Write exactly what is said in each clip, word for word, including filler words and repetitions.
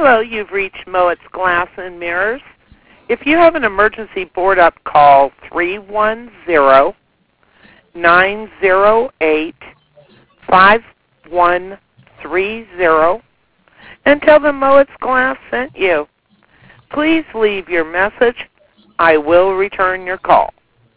Hello, you've reached Moett's Glass and Mirrors. If you have an emergency board-up, call three one zero, nine zero eight, five one three zero and tell them Moett's Glass sent you. Please leave your message. I will return your call.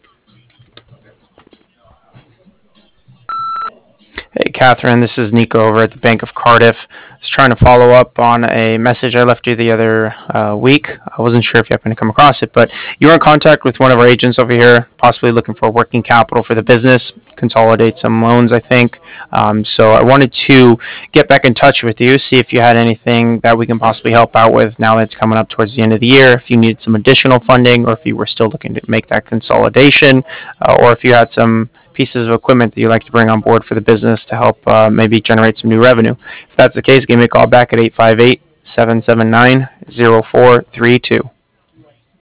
Hey, Catherine, this is Nico over at the Bank of Cardiff. I was trying to follow up on a message I left you the other uh, week. I wasn't sure if you happened to come across it, but you were in contact with one of our agents over here, possibly looking for working capital for the business, consolidate some loans, I think. Um, so I wanted to get back in touch with you, see if you had anything that we can possibly help out with now that it's coming up towards the end of the year, if you needed some additional funding, or if you were still looking to make that consolidation, uh, or if you had some pieces of equipment that you'd like to bring on board for the business to help uh, maybe generate some new revenue. If that's the case, give me a call back at eight five eight, seven seven nine, zero four three two.